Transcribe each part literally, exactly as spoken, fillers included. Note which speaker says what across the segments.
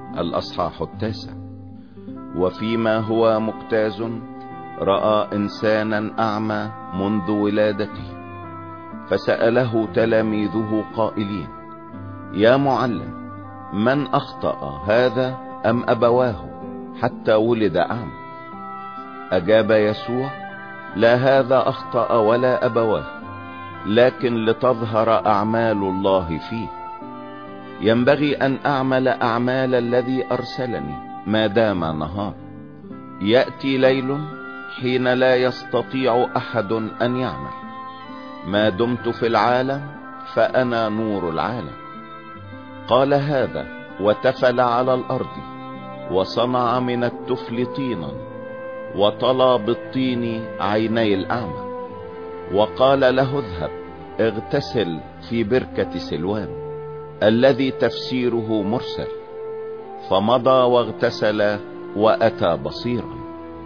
Speaker 1: الأصحاح التاسع. وفيما هو مجتاز رأى إنسانا أعمى منذ ولادته، فسأله تلاميذه قائلين: يا معلم، من أخطأ، هذا أم أبواه حتى ولد أعمى؟ أجاب يسوع: لا هذا أخطأ ولا أبواه، لكن لتظهر أعمال الله فيه. ينبغي أن أعمل أعمال الذي أرسلني ما دام نهار. يأتي ليل حين لا يستطيع أحد أن يعمل. ما دمت في العالم فأنا نور العالم. قال هذا وتفل على الأرض، وصنع من التفل طينا، وطلى بالطين عيني الأعمى، وقال له: اذهب اغتسل في بركة سلوام، الذي تفسيره مرسل. فمضى واغتسل وأتى بصيرا.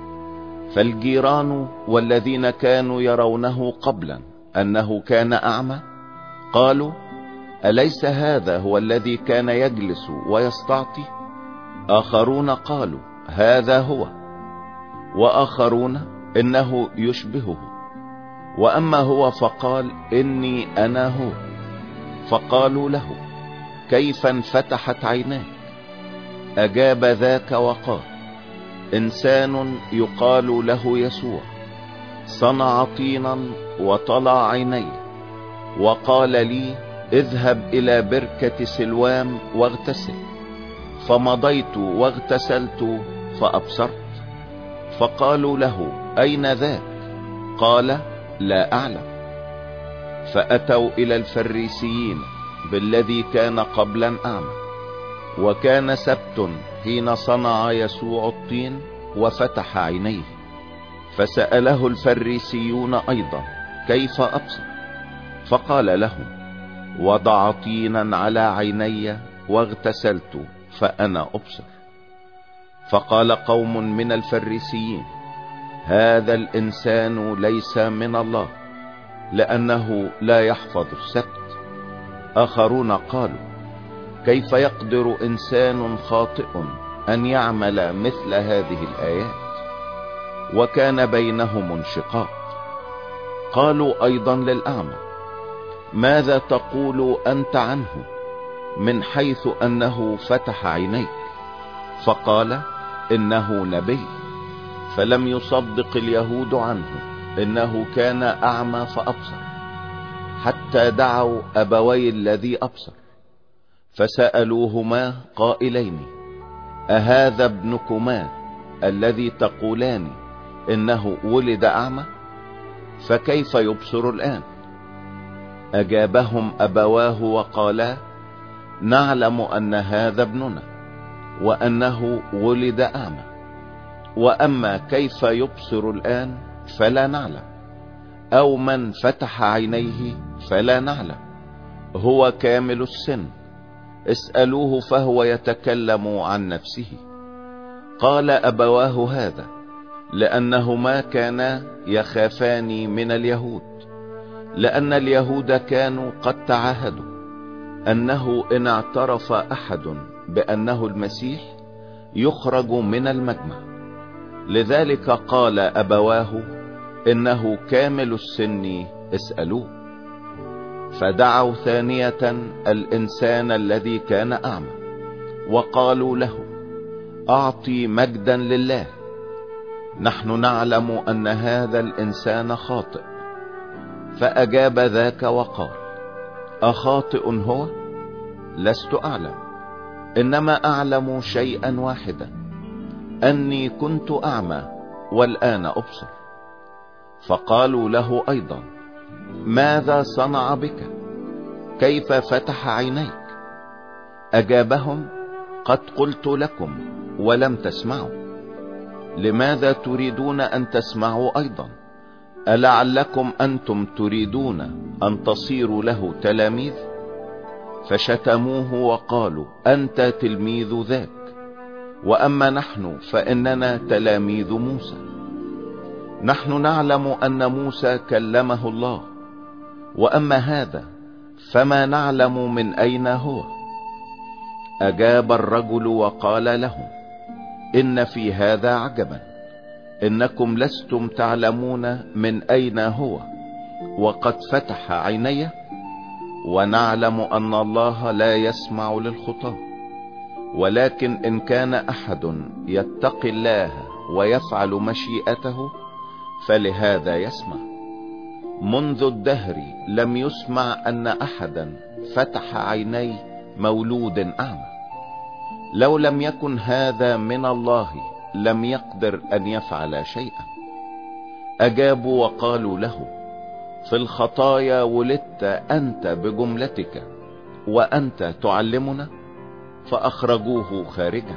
Speaker 1: فالجيران والذين كانوا يرونه قبلا أنه كان أعمى قالوا: أليس هذا هو الذي كان يجلس ويستعطي؟ آخرون قالوا: هذا هو، وآخرون: إنه يشبهه. وأما هو فقال: إني أنا هو. فقالوا له: كيف انفتحت عيناك؟ أجاب ذاك وقال: إنسان يقال له يسوع صنع طينا وطلع عيني، وقال لي: اذهب إلى بركة سلوام واغتسل. فمضيت واغتسلت فأبصرت. فقالوا له: أين ذاك؟ قال: لا أعلم. فأتوا إلى الفريسيين بالذي كان قبلا أعمى. وكان سبت حين صنع يسوع الطين وفتح عينيه. فسأله الفريسيون أيضا: كيف أبصر؟ فقال لهم: وضع طينا على عيني واغتسلت فأنا أبصر. فقال قوم من الفريسيين: هذا الإنسان ليس من الله، لأنه لا يحفظ السبت. آخرون قالوا: كيف يقدر إنسان خاطئ أن يعمل مثل هذه الآيات؟ وكان بينهم انشقاق. قالوا أيضا للأعمى: ماذا تقول أنت عنه من حيث أنه فتح عينيك؟ فقال: إنه نبي. فلم يصدق اليهود عنه إنه كان أعمى فأبصر، حتى دعوا أبوي الذي أبصر، فسألوهما قائلين: أهذا ابنكما الذي تقولان إنه ولد أعمى؟ فكيف يبصر الآن؟ أجابهم أبواه وقالا: نعلم أن هذا ابننا، وأنه ولد أعمى، وأما كيف يبصر الآن فلا نعلم، أو من فتح عينيه فلا نعلم. هو كامل السن، اسألوه فهو يتكلم عن نفسه. قال أبواه هذا لأنهما كانا يخافان من اليهود، لأن اليهود كانوا قد تعاهدوا أنه إن اعترف أحد بأنه المسيح يخرج من المجمع. لذلك قال أبواه: إنه كامل السن، اسألوه. فدعوا ثانية الإنسان الذي كان أعمى، وقالوا له: أعطي مجدا لله، نحن نعلم أن هذا الإنسان خاطئ. فأجاب ذاك وقال: أخاطئ هو؟ لست أعلم، إنما أعلم شيئا واحدا، أني كنت أعمى والآن أبصر. فقالوا له أيضا: ماذا صنع بك؟ كيف فتح عينيك؟ أجابهم: قد قلت لكم ولم تسمعوا. لماذا تريدون أن تسمعوا أيضا؟ ألعلكم أنتم تريدون أن تصيروا له تلاميذ؟ فشتموه وقالوا: أنت تلميذ ذاك، وأما نحن فإننا تلاميذ موسى. نحن نعلم أن موسى كلمه الله، وأما هذا فما نعلم من أين هو. أجاب الرجل وقال لهم: إن في هذا عجبا، إنكم لستم تعلمون من أين هو، وقد فتح عيني، ونعلم أن الله لا يسمع للخطاة، ولكن إن كان أحد يتقي الله ويفعل مشيئته فلهذا يسمع. منذ الدهر لم يسمع أن أحدا فتح عيني مولود أعمى. لو لم يكن هذا من الله لم يقدر أن يفعل شيئا. أجابوا وقالوا له: في الخطايا ولدت أنت بجملتك وأنت تعلمنا؟ فأخرجوه خارجا.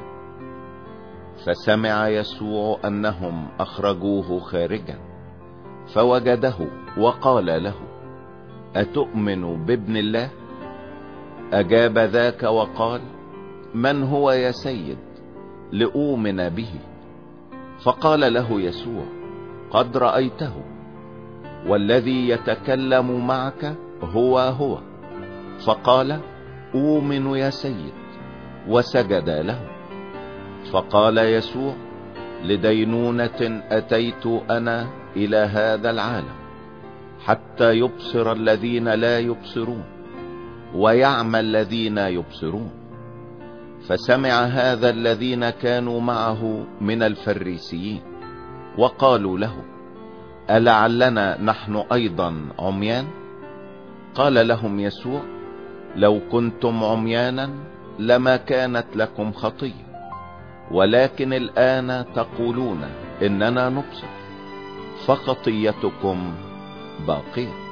Speaker 1: فسمع يسوع أنهم أخرجوه خارجا، فوجده وقال له: أتؤمن بابن الله؟ أجاب ذاك وقال: من هو يا سيد لأؤمن به؟ فقال له يسوع: قد رأيته، والذي يتكلم معك هو هو. فقال: أؤمن يا سيد، وسجد له. فقال يسوع: لدينونة أتيت أنا إلى هذا العالم، حتى يبصر الذين لا يبصرون ويعمى الذين يبصرون. فسمع هذا الذين كانوا معه من الفريسيين، وقالوا له: ألعلنا نحن أيضا عميان؟ قال لهم يسوع: لو كنتم عميانا لما كانت لكم خطية، ولكن الآن تقولون إننا نبصر، فخطيتكم باقية.